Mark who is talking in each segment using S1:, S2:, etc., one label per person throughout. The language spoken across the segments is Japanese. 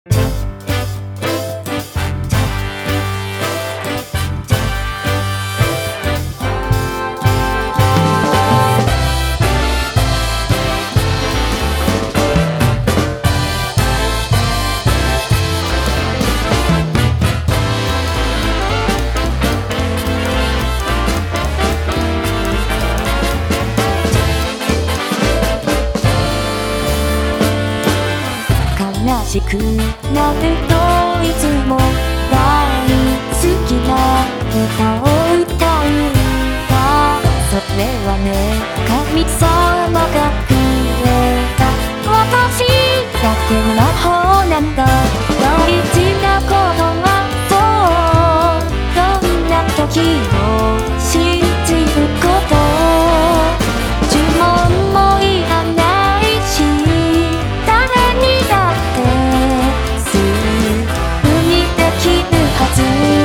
S1: 悲しくなるといつも大好きな歌を歌うんだ。それはね、神様がくれた私だけの魔法なんだ。大事なことはそう、どんな時も信じること。呪文もいらないし、誰にだってすぐにできるはず。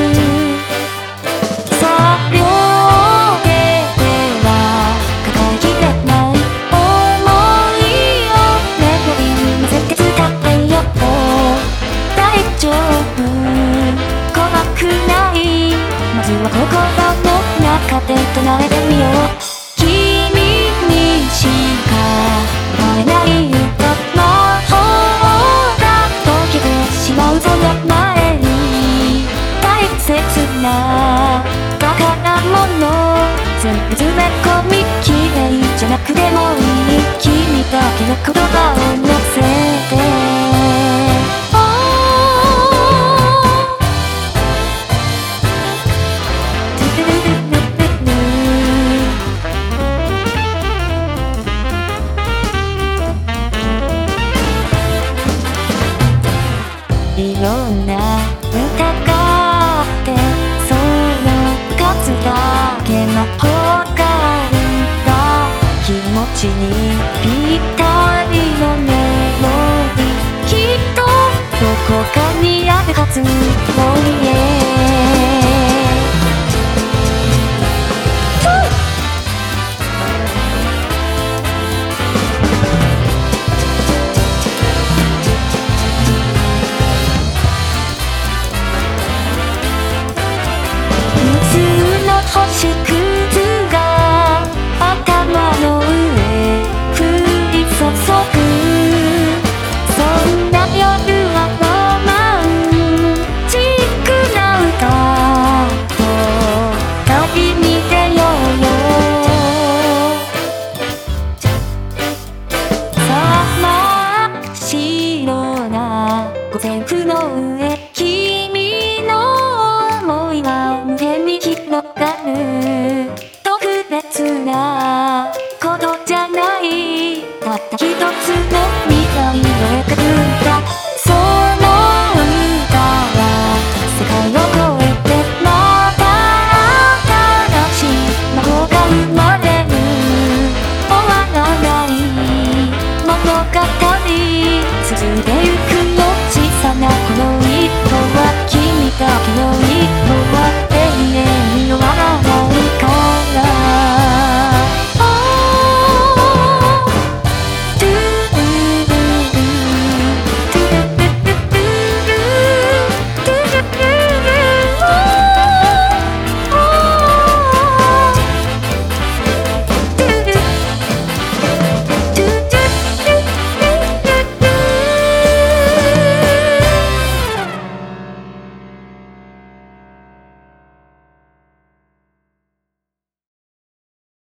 S1: さあ両手では抱えきれない想いをメロディーに乗せて伝えよう。大丈夫、怖くない。まずは心の中で唱えてみよう。君にしか奪えない魔法が解けてしまうその前に、大切な宝物全部詰め込み、綺麗じゃなくてもいい君だけの言葉を乗せて。いろんな歌があって、その数だけ魔法があるんだ。気持ちにぴったりのメロディー、きっとどこかにあるはず。星屑が頭の上降り注ぐ、そんな夜はロマンチックな歌と旅に出ようよ。さあ真っ白な五線譜の上